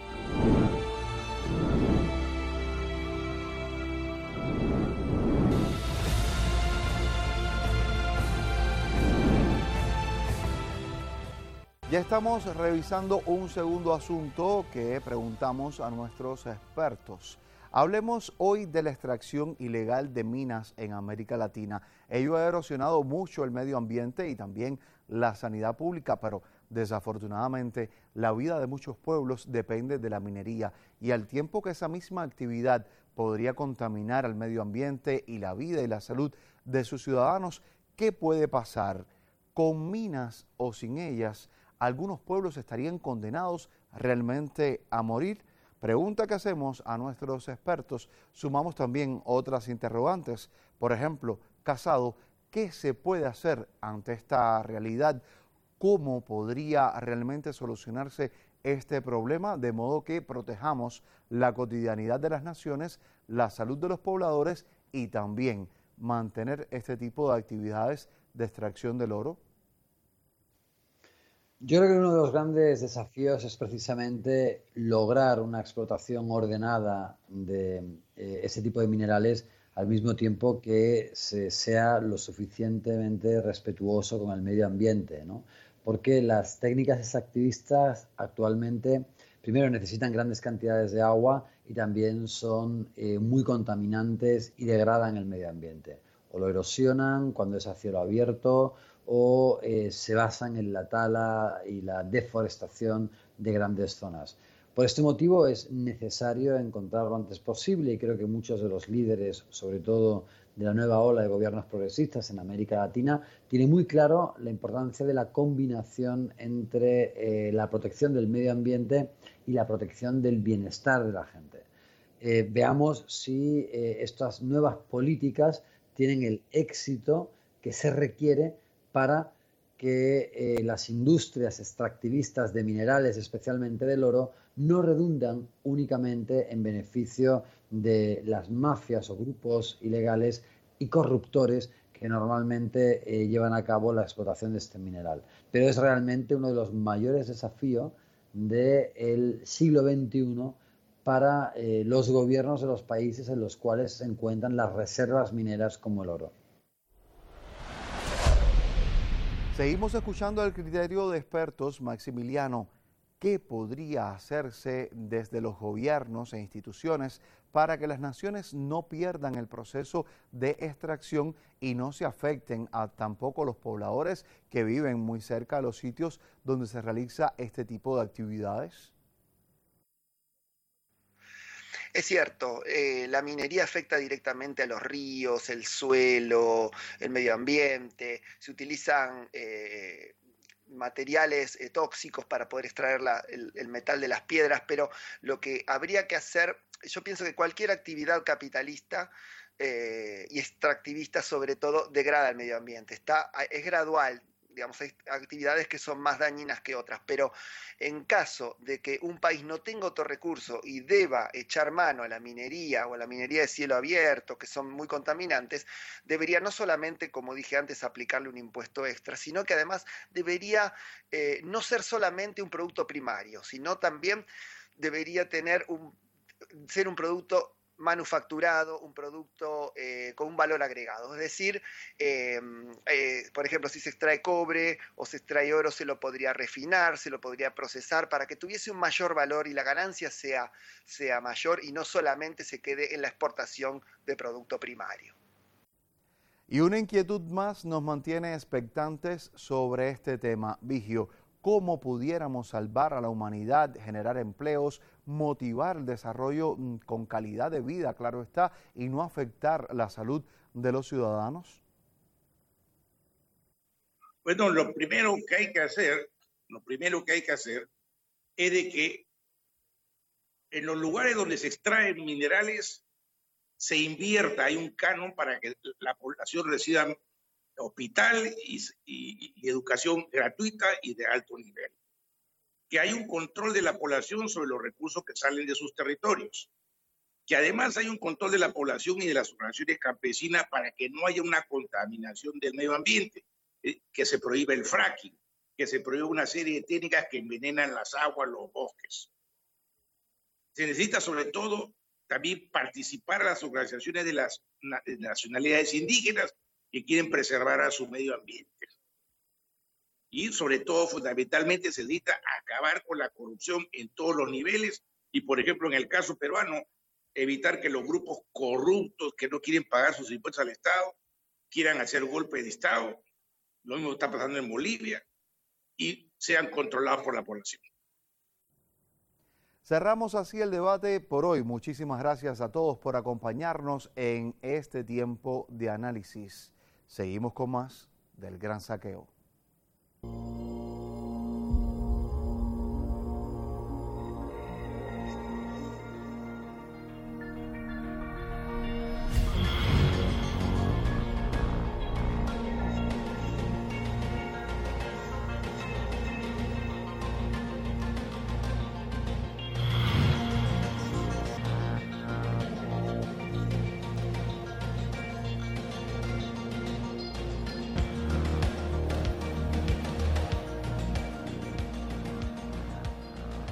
Ya estamos revisando un segundo asunto que preguntamos a nuestros expertos. Hablemos hoy de la extracción ilegal de minas en América Latina. Ello ha erosionado mucho el medio ambiente y también la sanidad pública, pero desafortunadamente la vida de muchos pueblos depende de la minería y al tiempo que esa misma actividad podría contaminar al medio ambiente y la vida y la salud de sus ciudadanos, ¿qué puede pasar? ¿Con minas o sin ellas? ¿Algunos pueblos estarían condenados realmente a morir? Pregunta que hacemos a nuestros expertos. Sumamos también otras interrogantes. Por ejemplo, Casado, ¿qué se puede hacer ante esta realidad? ¿Cómo podría realmente solucionarse este problema de modo que protejamos la cotidianidad de las naciones, la salud de los pobladores y también mantener este tipo de actividades de extracción del oro? Yo creo que uno de los grandes desafíos es precisamente lograr una explotación ordenada de eh, ese tipo de minerales al mismo tiempo que se sea lo suficientemente respetuoso con el medio ambiente, ¿no? Porque las técnicas extractivistas actualmente, primero, necesitan grandes cantidades de agua y también son eh, muy contaminantes y degradan el medio ambiente. O lo erosionan cuando es a cielo abierto, o eh, se basan en la tala y la deforestación de grandes zonas. Por este motivo es necesario encontrar lo antes posible, y creo que muchos de los líderes, sobre todo de la nueva ola de gobiernos progresistas en América Latina, tienen muy claro la importancia de la combinación entre eh, la protección del medio ambiente y la protección del bienestar de la gente. Eh, veamos si eh, estas nuevas políticas tienen el éxito que se requiere para que eh, las industrias extractivistas de minerales, especialmente del oro, no redundan únicamente en beneficio de las mafias o grupos ilegales y corruptores que normalmente eh, llevan a cabo la explotación de este mineral. Pero es realmente uno de los mayores desafíos del siglo veintiuno para eh, los gobiernos de los países en los cuales se encuentran las reservas mineras como el oro. Seguimos escuchando el criterio de expertos. Maximiliano, ¿qué podría hacerse desde los gobiernos e instituciones para que las naciones no pierdan el proceso de extracción y no se afecten a tampoco los pobladores que viven muy cerca de los sitios donde se realiza este tipo de actividades? Es cierto, eh, la minería afecta directamente a los ríos, el suelo, el medio ambiente. Se utilizan eh, materiales eh, tóxicos para poder extraer la, el, el metal de las piedras, pero lo que habría que hacer, yo pienso que cualquier actividad capitalista eh, y extractivista sobre todo degrada el medio ambiente. Está, es gradual. Digamos, hay actividades que son más dañinas que otras, pero en caso de que un país no tenga otro recurso y deba echar mano a la minería o a la minería de cielo abierto, que son muy contaminantes, debería no solamente, como dije antes, aplicarle un impuesto extra, sino que además debería eh, no ser solamente un producto primario, sino también debería tener un, ser un producto manufacturado, un producto eh, con un valor agregado. Es decir, eh, eh, por ejemplo, si se extrae cobre o se extrae oro, se lo podría refinar, se lo podría procesar para que tuviese un mayor valor y la ganancia sea, sea mayor y no solamente se quede en la exportación de producto primario. Y una inquietud más nos mantiene expectantes sobre este tema, Vigio. ¿Cómo pudiéramos salvar a la humanidad, generar empleos, motivar el desarrollo con calidad de vida, claro está, y no afectar la salud de los ciudadanos? Bueno, lo primero que hay que hacer, lo primero que hay que hacer es de que en los lugares donde se extraen minerales se invierta, hay un canon para que la población reciba hospital y, y, y educación gratuita y de alto nivel. Que hay un control de la población sobre los recursos que salen de sus territorios. Que además hay un control de la población y de las organizaciones campesinas para que no haya una contaminación del medio ambiente. Eh, que se prohíba el fracking, que se prohíba una serie de técnicas que envenenan las aguas, los bosques. Se necesita sobre todo también participar a las organizaciones de las nacionalidades indígenas que quieren preservar a su medio ambiente. Y sobre todo, fundamentalmente, se necesita acabar con la corrupción en todos los niveles y, por ejemplo, en el caso peruano, evitar que los grupos corruptos que no quieren pagar sus impuestos al Estado quieran hacer golpe de Estado, lo mismo está pasando en Bolivia, y sean controlados por la población. Cerramos así el debate por hoy. Muchísimas gracias a todos por acompañarnos en este tiempo de análisis. Seguimos con más del Gran Saqueo.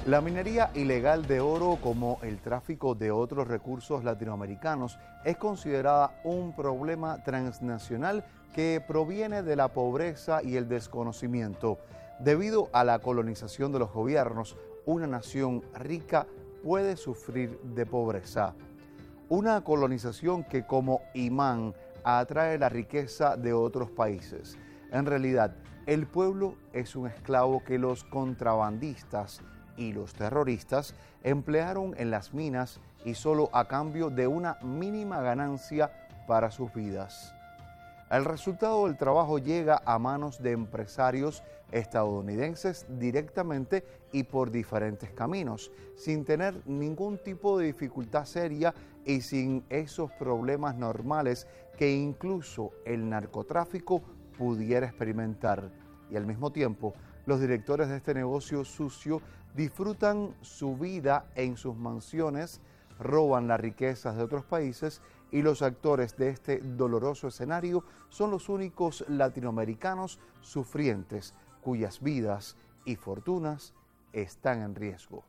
La minería ilegal de oro, como el tráfico de otros recursos latinoamericanos, es considerada un problema transnacional que proviene de la pobreza y el desconocimiento. Debido a la colonización de los gobiernos, una nación rica puede sufrir de pobreza. Una colonización que como imán atrae la riqueza de otros países. En realidad, el pueblo es un esclavo que los contrabandistas y los terroristas emplearon en las minas y solo a cambio de una mínima ganancia para sus vidas. El resultado del trabajo llega a manos de empresarios estadounidenses directamente y por diferentes caminos, sin tener ningún tipo de dificultad seria y sin esos problemas normales que incluso el narcotráfico pudiera experimentar. Y al mismo tiempo, los directores de este negocio sucio disfrutan su vida en sus mansiones, roban las riquezas de otros países y los actores de este doloroso escenario son los únicos latinoamericanos sufrientes cuyas vidas y fortunas están en riesgo.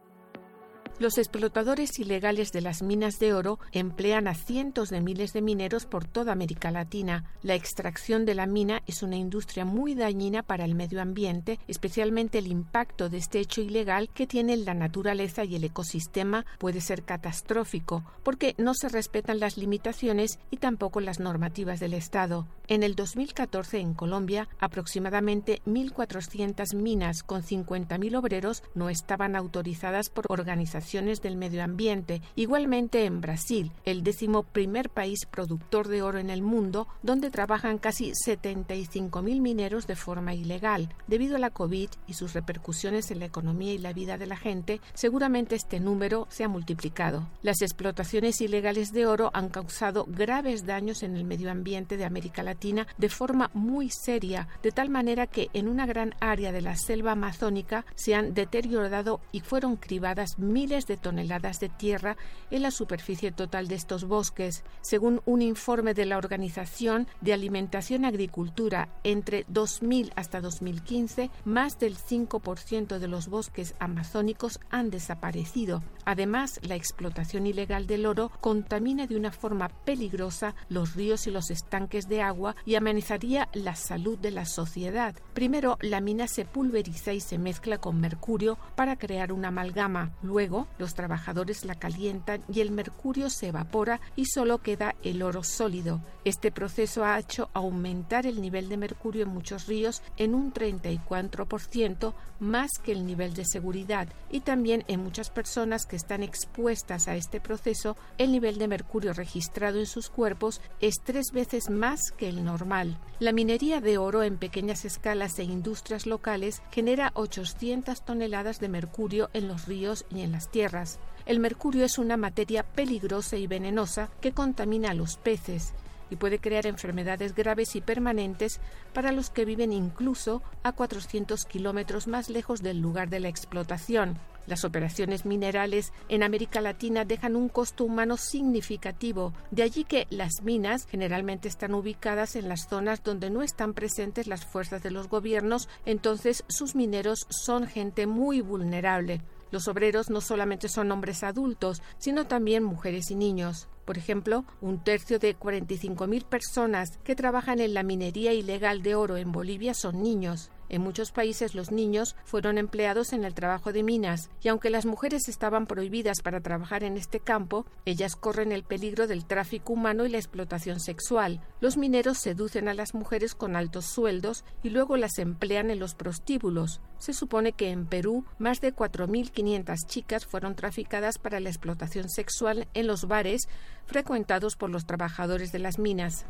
Los explotadores ilegales de las minas de oro emplean a cientos de miles de mineros por toda América Latina. La extracción de la mina es una industria muy dañina para el medio ambiente, especialmente el impacto de este hecho ilegal que tiene en la naturaleza y el ecosistema puede ser catastrófico, porque no se respetan las limitaciones y tampoco las normativas del Estado. En el dos mil catorce, en Colombia, aproximadamente mil cuatrocientas minas con cincuenta mil obreros no estaban autorizadas por organizaciones del medio ambiente. Igualmente en Brasil, el décimo primer país productor de oro en el mundo, donde trabajan casi setenta y cinco mil mineros de forma ilegal. Debido a la COVID y sus repercusiones en la economía y la vida de la gente, seguramente este número se ha multiplicado. Las explotaciones ilegales de oro han causado graves daños en el medio ambiente de América Latina de forma muy seria, de tal manera que en una gran área de la selva amazónica se han deteriorado y fueron cribadas miles de toneladas de tierra en la superficie total de estos bosques. Según un informe de la Organización de Alimentación y Agricultura, entre dos mil hasta dos mil quince, más del cinco por ciento de los bosques amazónicos han desaparecido. Además, la explotación ilegal del oro contamina de una forma peligrosa los ríos y los estanques de agua y amenazaría la salud de la sociedad. Primero, la mina se pulveriza y se mezcla con mercurio para crear una amalgama. Luego, los trabajadores la calientan y el mercurio se evapora y solo queda el oro sólido. Este proceso ha hecho aumentar el nivel de mercurio en muchos ríos en un treinta y cuatro por ciento más que el nivel de seguridad, y también en muchas personas que están expuestas a este proceso, el nivel de mercurio registrado en sus cuerpos es tres veces más que el normal. La minería de oro en pequeñas escalas e industrias locales genera ochocientas toneladas de mercurio en los ríos y en las tierras. El mercurio es una materia peligrosa y venenosa que contamina a los peces y puede crear enfermedades graves y permanentes para los que viven incluso a cuatrocientos kilómetros más lejos del lugar de la explotación. Las operaciones minerales en América Latina dejan un costo humano significativo, de allí que las minas generalmente están ubicadas en las zonas donde no están presentes las fuerzas de los gobiernos, entonces sus mineros son gente muy vulnerable. Los obreros no solamente son hombres adultos, sino también mujeres y niños. Por ejemplo, un tercio de cuarenta y cinco mil personas que trabajan en la minería ilegal de oro en Bolivia son niños. En muchos países los niños fueron empleados en el trabajo de minas, y aunque las mujeres estaban prohibidas para trabajar en este campo, ellas corren el peligro del tráfico humano y la explotación sexual. Los mineros seducen a las mujeres con altos sueldos y luego las emplean en los prostíbulos. Se supone que en Perú más de cuatro mil quinientas chicas fueron traficadas para la explotación sexual en los bares frecuentados por los trabajadores de las minas.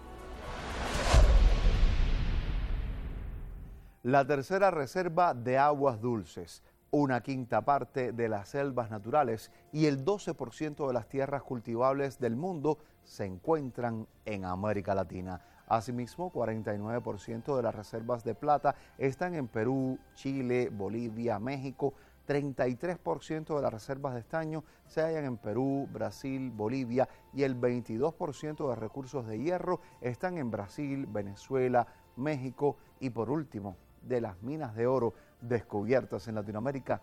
La tercera reserva de aguas dulces, una quinta parte de las selvas naturales y el doce por ciento de las tierras cultivables del mundo se encuentran en América Latina. Asimismo, cuarenta y nueve por ciento de las reservas de plata están en Perú, Chile, Bolivia, México. treinta y tres por ciento de las reservas de estaño se hallan en Perú, Brasil, Bolivia, y el veintidós por ciento de recursos de hierro están en Brasil, Venezuela, México y, por último, de las minas de oro descubiertas en Latinoamérica,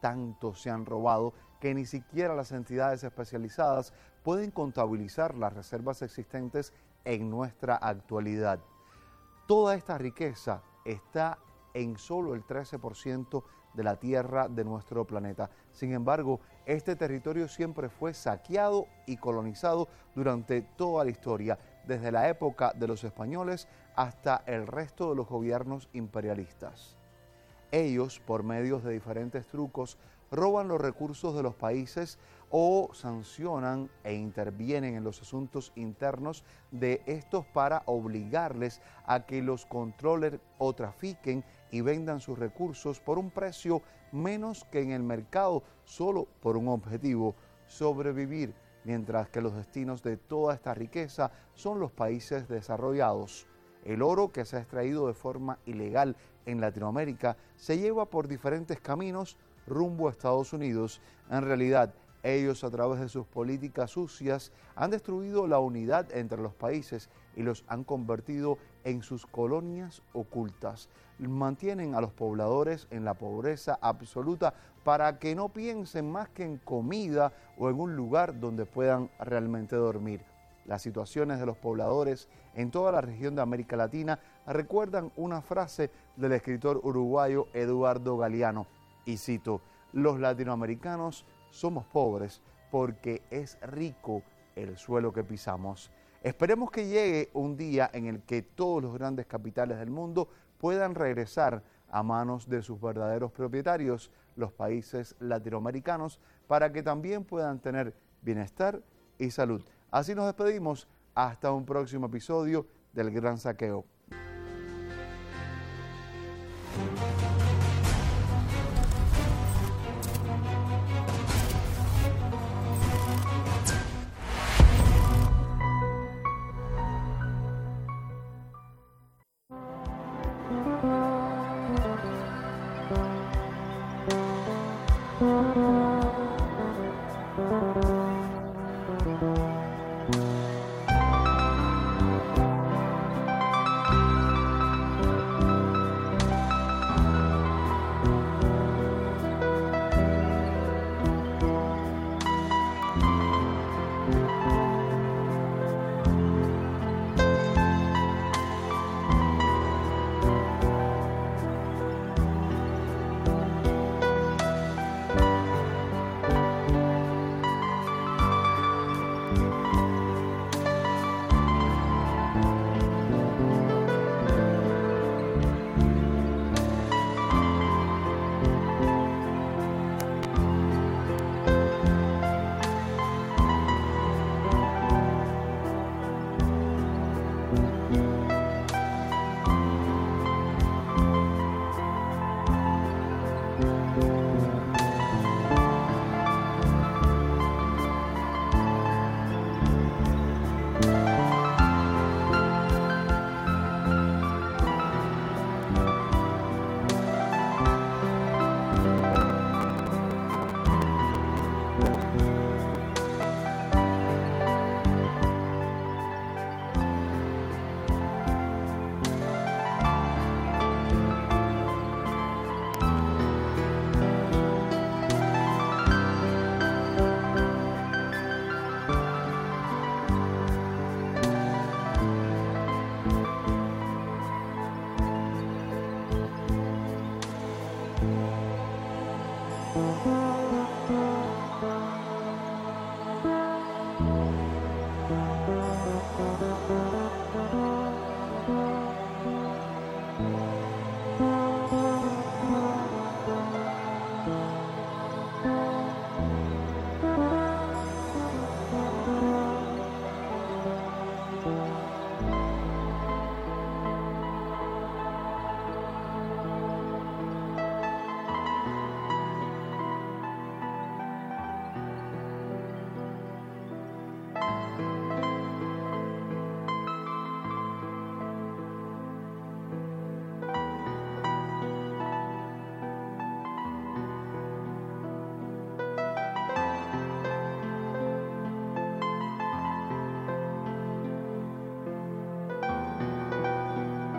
tanto se han robado que ni siquiera las entidades especializadas pueden contabilizar las reservas existentes en nuestra actualidad. Toda esta riqueza está en solo el trece por ciento de la tierra de nuestro planeta. Sin embargo, este territorio siempre fue saqueado y colonizado durante toda la historia, desde la época de los españoles hasta el resto de los gobiernos imperialistas. Ellos, por medio de diferentes trucos, roban los recursos de los países o sancionan e intervienen en los asuntos internos de estos para obligarles a que los controlen o trafiquen y vendan sus recursos por un precio menos que en el mercado, solo por un objetivo: sobrevivir, mientras que los destinos de toda esta riqueza son los países desarrollados. El oro que se ha extraído de forma ilegal en Latinoamérica se lleva por diferentes caminos rumbo a Estados Unidos. En realidad, ellos, a través de sus políticas sucias, han destruido la unidad entre los países y los han convertido en sus colonias ocultas. Mantienen a los pobladores en la pobreza absoluta para que no piensen más que en comida o en un lugar donde puedan realmente dormir. Las situaciones de los pobladores en toda la región de América Latina recuerdan una frase del escritor uruguayo Eduardo Galeano, y cito: los latinoamericanos somos pobres porque es rico el suelo que pisamos. Esperemos que llegue un día en el que todos los grandes capitales del mundo puedan regresar a manos de sus verdaderos propietarios, los países latinoamericanos, para que también puedan tener bienestar y salud. Así nos despedimos hasta un próximo episodio del Gran Saqueo.